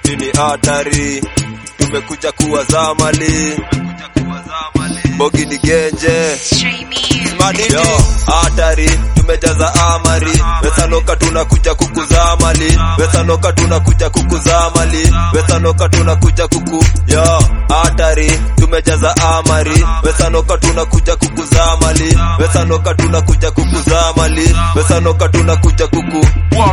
Nini hatari, tumekuja kuwazaa mali. Bogi ni genje yo, hatari, tumejaza amari. Wesanoka tunakuja kukuzaa mali. Wesanoka tunakuja kukuzaa mali. Wesanoka tunakuja kuku yo, hatari, tumejaza amari. Wesanoka tunakuja kukuzaa mali. Wesanoka tunakuja kukuzaa mali. Wesanoka tunakuja kuku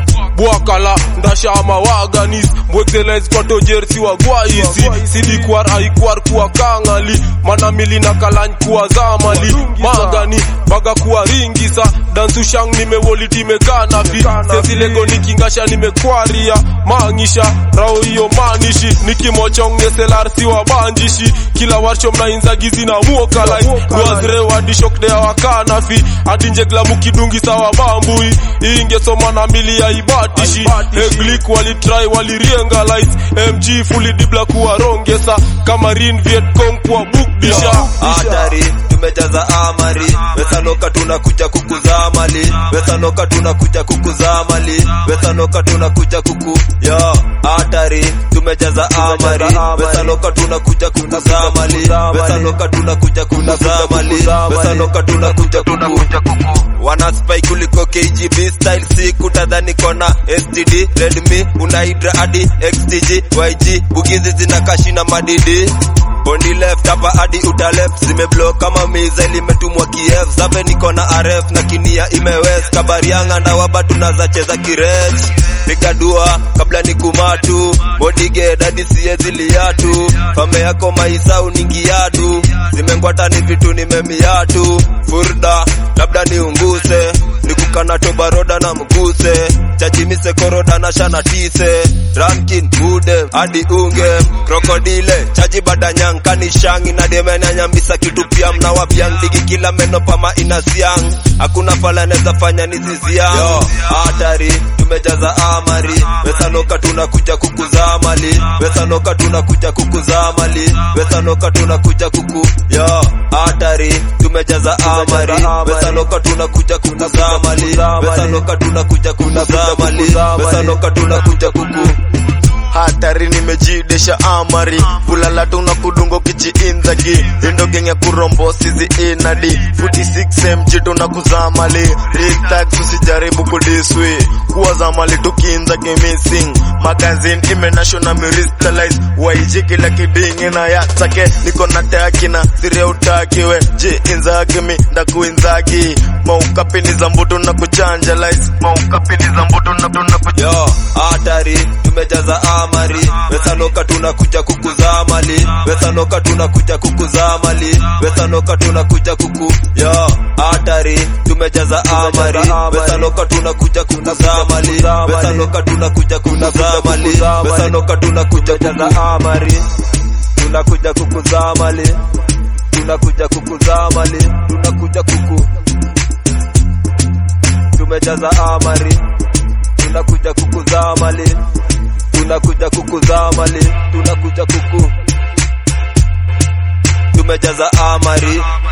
Bwakala ndashama waganis Mwexcellence kwa tojersi wa gwaisi Sidi kwar aikwar kuwa kangali Manamili na kalany kuwa zamali Magani baga kuwa ringisa Dansu shang nimewoli timekana fi Sezilego nikingasha nimekwaria Mangisha rao iyo manishi Nikimochong neselarsi wa banjishi Kila warsho mna inzagizi na muokalai Luazre wadi shokde ya wakana fi Adinjegla mukidungi sawa bambui Inge soma na mili ya ibatishi Eglik wali try wali riengalize MG fully dibla kuwa rongesa Kama Rin Viet Cong kuwa bukbisha hatari, tumejaza amari. Wesanoka tunakuja kukuzaa mali. Wesanoka tunakuja kukuzaa mali. Wesanoka tunakuja kuku yo, hatari, tumejaza amari. Wesanoka tunakuja kukuzaa mali. Wesanoka tunakuja kukuzaa mali. Wesanoka tunakuja kuku wana spy kuliko KGB style. Si kutadhani kona STD Redmi unaidra adi XTG YG bugizi zinakashi na madidi. Bondi left hapa hadi uta left. Zimeblock kama mizeli imetumwa Kiev. Zabe niko na RF na kinia imewest. Kabarianga na waba tunazacheza kiret. Piga dua kabla ni kumatu. Bodyguard hadi siezi liatu. Fame yako maisa uningiadu. Zimengwata ni vitu nimemiatu. Furda labda ni unguse. Nikukana tobaroda na mguse. Chajimise koroda na shana tise. Rankin bude hadi unge. Krokodile chaji badanyang kanishangi. Na demena nyambisa kitu pia mna wabiang. Digi kila meno pama inasiang. Hakuna fala neza fanya niziziang yo, hatari, tumejaza amari. Wesanoka tunakuja kukuzaa mali. Wesanoka tunakuja kukuzaa mali. Wesanoka tunakuja kuku yo, hatari, tumejaza amari. Wesanoka tunakuja kukuzaa mali. Wesanoka tunakuja kukuzaa mali. Wesanoka tunakuja kuku hatari, nimejidesha amari. Fulala tunakudungo kichi inzagi. Indo genge kurombo sizi inadi. 46 MG tunakuzaa mali. Real tags usijaribu kudiswi. Kuwa za mali tukiinzagi missing. Magazine imenashona miristalize. YG kila kidingi na yatake. Niko na teakina sire utakiwe. J inzagi mi ndakuinzagi. Maukapini za mbutu na kuchanjalize. Maukapini za mbutu na yo, hatari, tumejaza amari. Wesanoka tunakuja kukuzaa mali. Wesanoka tunakuja kukuzaa mali. Wesanoka tunakuja kuku yo, hatari, tumejaza amari. Wesanoka tunakuja kukuzaa mali. Wesanoka tunakuja kukuzaa mali. Wesanoka tunakuja kukuzaa amari. Tunakuja kukuzaa mali. Tunakuja kukuzaa mali. Tunakuja kuku tumejaza amari. Tunakuja kukuzaa mali. Tunakuja kukuzaa mali. Tunakuja kuku tumejaza amari.